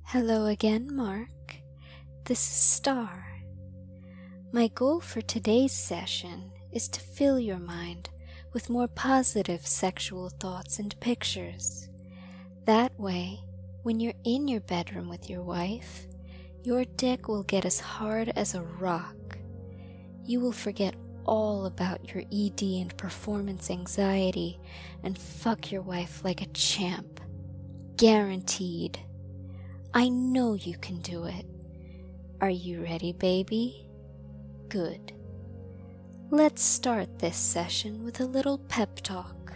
Hello again, Mark. This is Star. My goal for today's session is to fill your mind with more positive sexual thoughts and pictures. That way, when you're in your bedroom with your wife, your dick will get as hard as a rock. You will forget all about your ED and performance anxiety and fuck your wife like a champ. Guaranteed. I know you can do it. Are you ready, baby? Good. Let's start this session with a little pep talk.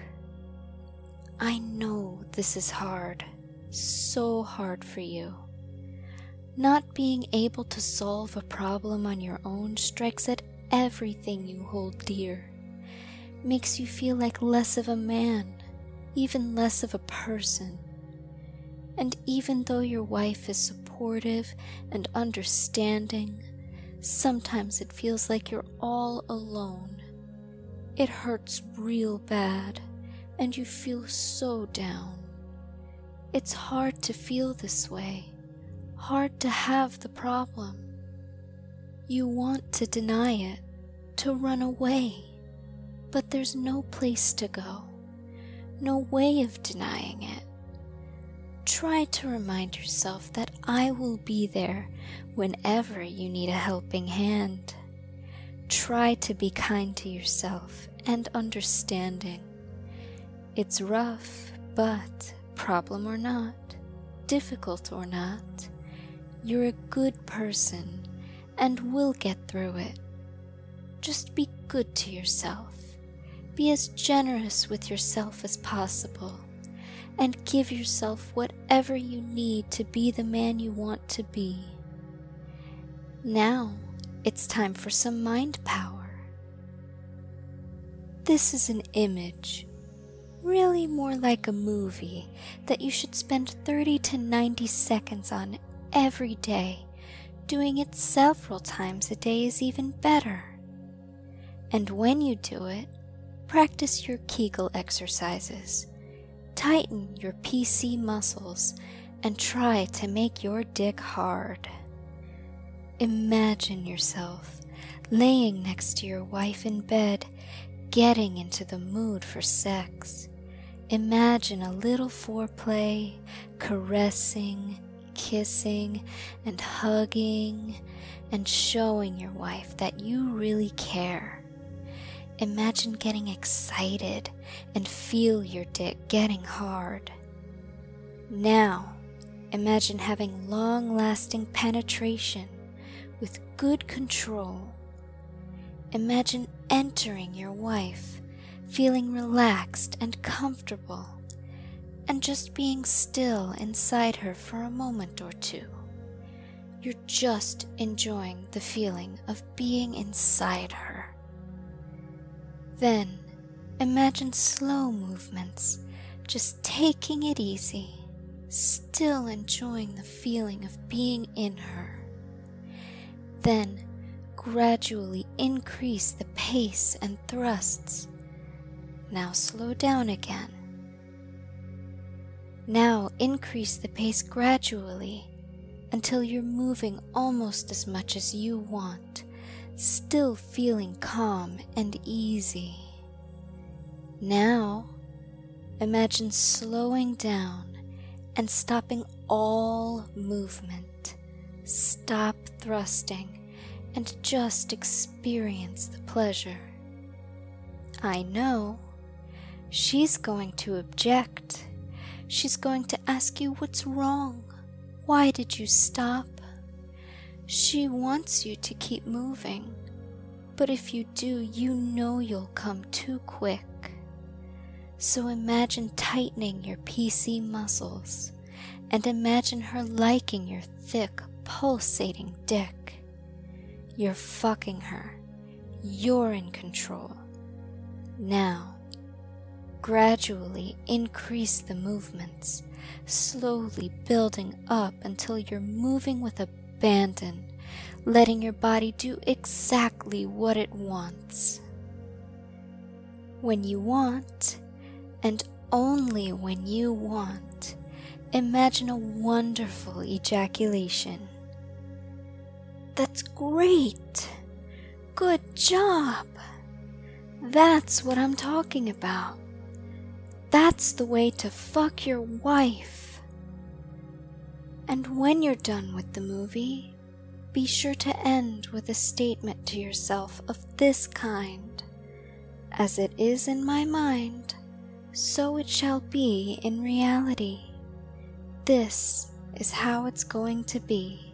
I know this is hard, so hard for you. Not being able to solve a problem on your own strikes at everything you hold dear. Makes you feel like less of a man, even less of a person. And even though your wife is supportive and understanding, sometimes it feels like you're all alone. It hurts real bad, and you feel so down. It's hard to feel this way, hard to have the problem. You want to deny it, to run away, but there's no place to go, no way of denying it. Try to remind yourself that I will be there whenever you need a helping hand. Try to be kind to yourself and understanding. It's rough, but problem or not, difficult or not, you're a good person and will get through it. Just be good to yourself. Be as generous with yourself as possible. And give yourself whatever you need to be the man you want to be. Now, it's time for some mind power. This is an image, really more like a movie, that you should spend 30 to 90 seconds on every day. Doing it several times a day is even better. And when you do it, practice your Kegel exercises. Tighten your PC muscles and try to make your dick hard. Imagine yourself laying next to your wife in bed, getting into the mood for sex. Imagine a little foreplay, caressing, kissing, and hugging, and showing your wife that you really care. Imagine getting excited and feel your dick getting hard. Now, imagine having long-lasting penetration with good control. Imagine entering your wife, feeling relaxed and comfortable, and just being still inside her for a moment or two. You're just enjoying the feeling of being inside her. Then, imagine slow movements, just taking it easy, still enjoying the feeling of being in her. Then, gradually increase the pace and thrusts. Now slow down again. Now increase the pace gradually until you're moving almost as much as you want, still feeling calm and easy. Now, imagine slowing down and stopping all movement. Stop thrusting and just experience the pleasure. I know. She's going to object. She's going to ask you what's wrong. Why did you stop? She wants you to keep moving, but if you do, you know you'll come too quick. So imagine tightening your PC muscles, and imagine her liking your thick, pulsating dick. You're fucking her. You're in control. Now, gradually increase the movements, slowly building up until you're moving with abandon, letting your body do exactly what it wants. When you want, and only when you want, Imagine a wonderful ejaculation. That's great! Good job! That's what I'm talking about. That's the way to fuck your wife. And when you're done with the movie, be sure to end with a statement to yourself of this kind: as it is in my mind, so it shall be in reality. This is how it's going to be.